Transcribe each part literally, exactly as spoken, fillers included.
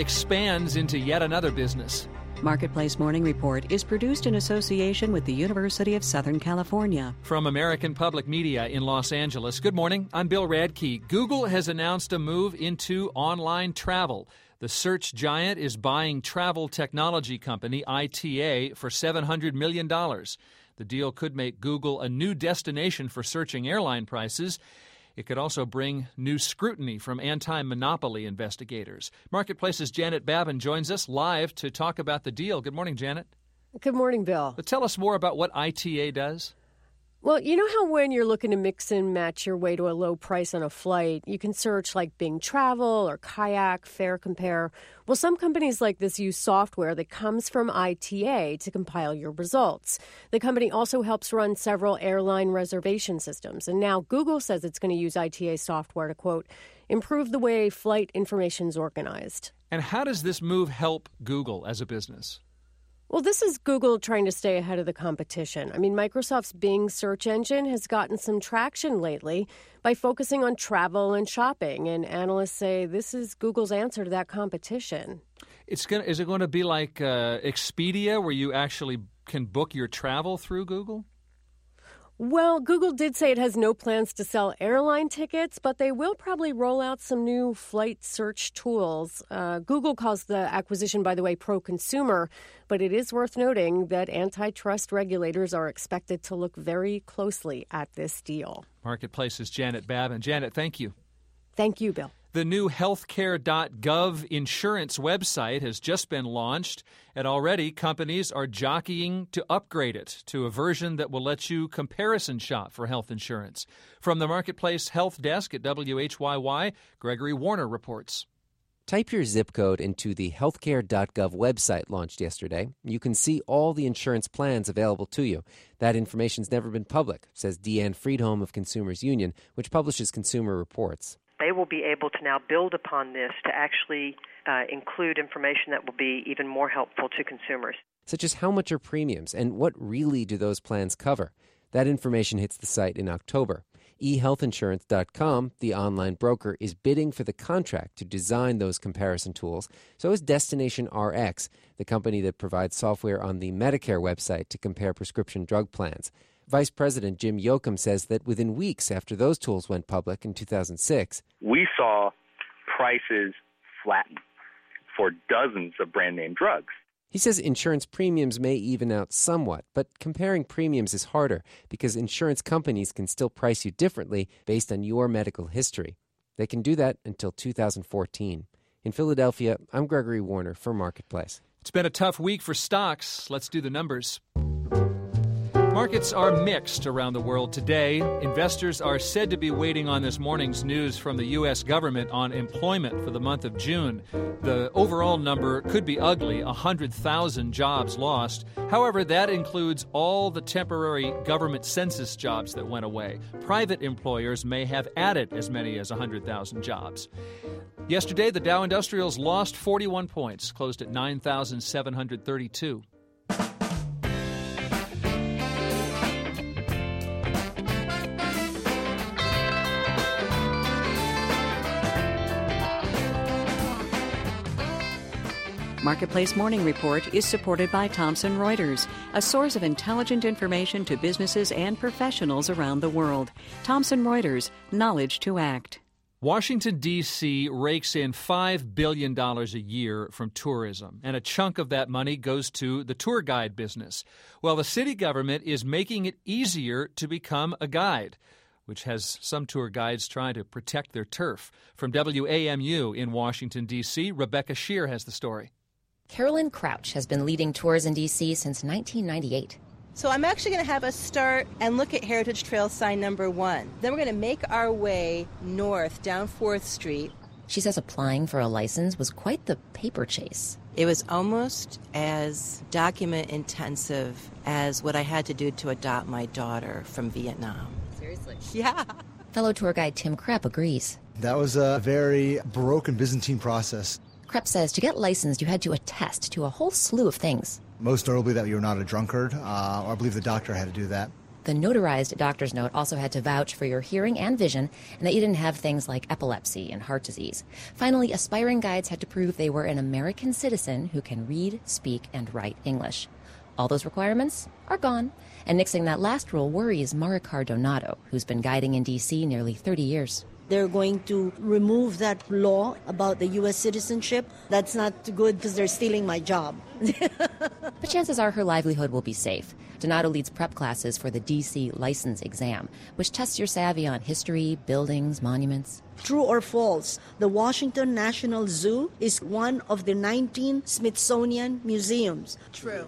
expands into yet another business. Marketplace Morning Report is produced in association with the University of Southern California. From American Public Media in Los Angeles, good morning. I'm Bill Radke. Google has announced a move into online travel. The search giant is buying travel technology company I T A for seven hundred million dollars. The deal could make Google a new destination for searching airline prices. It could also bring new scrutiny from anti-monopoly investigators. Marketplace's Janet Babin joins us live to talk about the deal. Good morning, Janet. Good morning, Bill. But tell us more about what I T A does. Well, you know how when you're looking to mix and match your way to a low price on a flight, you can search like Bing Travel or Kayak, Fare Compare. Well, some companies like this use software that comes from I T A to compile your results. The company also helps run several airline reservation systems. And now Google says it's going to use I T A software to, quote, improve the way flight information is organized. And how does this move help Google as a business? Well, this is Google trying to stay ahead of the competition. I mean, Microsoft's Bing search engine has gotten some traction lately by focusing on travel and shopping, and analysts say this is Google's answer to that competition. It's gonna, is it going to be like uh, Expedia, where you actually can book your travel through Google? Well, Google did say it has no plans to sell airline tickets, but they will probably roll out some new flight search tools. Uh, Google calls the acquisition, by the way, pro-consumer, but it is worth noting that antitrust regulators are expected to look very closely at this deal. Marketplace's Janet Babin. Janet, thank you. Thank you, Bill. The new healthcare dot gov insurance website has just been launched, and already companies are jockeying to upgrade it to a version that will let you comparison shop for health insurance. From the Marketplace Health Desk at W H Y Y, Gregory Warner reports. Type your zip code into the healthcare dot gov website launched yesterday. You can see all the insurance plans available to you. That information's never been public, says Deanne Friedholm of Consumers Union, which publishes Consumer Reports. They will be able to now build upon this to actually uh, include information that will be even more helpful to consumers. Such as how much are premiums and what really do those plans cover? That information hits the site in October. e health insurance dot com, the online broker, is bidding for the contract to design those comparison tools. So is Destination R X, the company that provides software on the Medicare website to compare prescription drug plans. Vice President Jim Yoakum says that within weeks after those tools went public in two thousand six, we saw prices flatten for dozens of brand-name drugs. He says insurance premiums may even out somewhat, but comparing premiums is harder because insurance companies can still price you differently based on your medical history. They can do that until two thousand fourteen. In Philadelphia, I'm Gregory Warner for Marketplace. It's been a tough week for stocks. Let's do the numbers. Markets are mixed around the world today. Investors are said to be waiting on this morning's news from the U S government on employment for the month of June. The overall number could be ugly, one hundred thousand jobs lost. However, that includes all the temporary government census jobs that went away. Private employers may have added as many as one hundred thousand jobs. Yesterday, the Dow Industrials lost forty-one points, closed at nine thousand seven hundred thirty-two. Marketplace Morning Report is supported by Thomson Reuters, a source of intelligent information to businesses and professionals around the world. Thomson Reuters, knowledge to act. Washington, D C rakes in five billion dollars a year from tourism, and a chunk of that money goes to the tour guide business. Well, the city government is making it easier to become a guide, which has some tour guides trying to protect their turf. From W A M U in Washington, D C, Rebecca Shear has the story. Carolyn Crouch has been leading tours in D C since nineteen ninety-eight. So I'm actually going to have us start and look at Heritage Trail sign number one. Then we're going to make our way north down fourth street. She says applying for a license was quite the paper chase. It was almost as document intensive as what I had to do to adopt my daughter from Vietnam. Seriously? Yeah. Fellow tour guide Tim Krepp agrees. That was a very Baroque and Byzantine process. Krepp says to get licensed, you had to attest to a whole slew of things. Most notably that you were not a drunkard. Uh, I believe the doctor had to do that. The notarized doctor's note also had to vouch for your hearing and vision and that you didn't have things like epilepsy and heart disease. Finally, aspiring guides had to prove they were an American citizen who can read, speak, and write English. All those requirements are gone, and nixing that last rule worries Maricar Donato, who's been guiding in D C nearly thirty years. They're going to remove that law about the U S citizenship. That's not good because they're stealing my job. But chances are her livelihood will be safe. Donato leads prep classes for the D C license exam, which tests your savvy on history, buildings, monuments. True or false, the Washington National Zoo is one of the nineteen Smithsonian museums. True.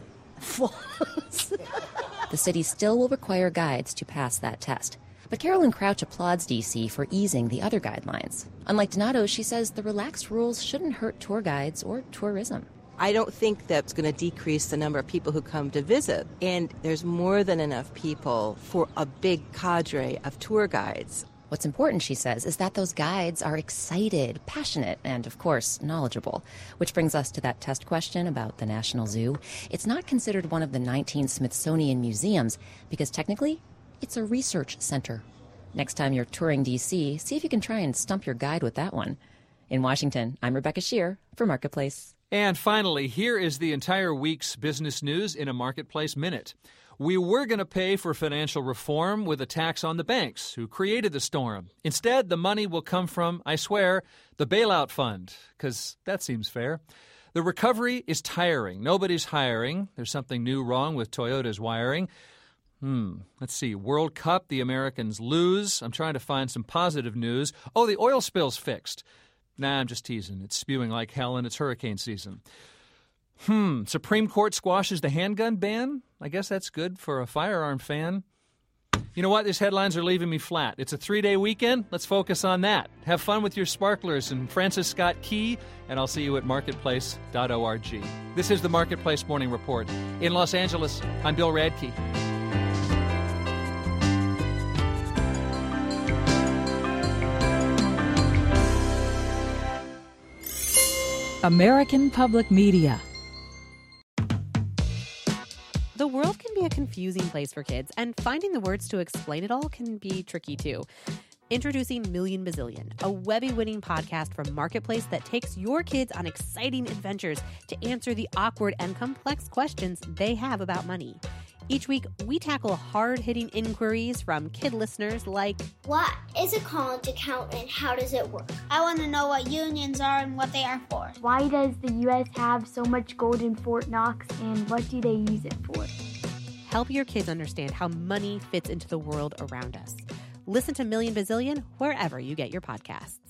False. The city still will require guides to pass that test. But Carolyn Crouch applauds D C for easing the other guidelines. Unlike Donato, she says the relaxed rules shouldn't hurt tour guides or tourism. I don't think that's going to decrease the number of people who come to visit. And there's more than enough people for a big cadre of tour guides. What's important, she says, is that those guides are excited, passionate, and, of course, knowledgeable. Which brings us to that test question about the National Zoo. It's not considered one of the nineteen Smithsonian museums because technically it's a research center. Next time you're touring D C, see if you can try and stump your guide with that one. In Washington, I'm Rebecca Shear for Marketplace. And finally, here is the entire week's business news in a Marketplace Minute. We were going to pay for financial reform with a tax on the banks who created the storm. Instead, the money will come from, I swear, the bailout fund, because that seems fair. The recovery is tiring. Nobody's hiring. There's something new wrong with Toyota's wiring. Hmm, let's see. World Cup, the Americans lose. I'm trying to find some positive news. Oh, the oil spill's fixed. Nah, I'm just teasing. It's spewing like hell and it's hurricane season. Hmm, Supreme Court squashes the handgun ban? I guess that's good for a firearm fan. You know what? These headlines are leaving me flat. It's a three-day weekend. Let's focus on that. Have fun with your sparklers and Francis Scott Key, and I'll see you at marketplace dot org. This is the Marketplace Morning Report. In Los Angeles, I'm Bill Radke. American Public Media. The world can be a confusing place for kids, and finding the words to explain it all can be tricky too. Introducing Million Bazillion, a Webby-winning podcast from Marketplace that takes your kids on exciting adventures to answer the awkward and complex questions they have about money. Each week, we tackle hard-hitting inquiries from kid listeners like, what is a college account and how does it work? I want to know what unions are and what they are for. Why does the U S have so much gold in Fort Knox and what do they use it for? Help your kids understand how money fits into the world around us. Listen to Million Bazillion wherever you get your podcasts.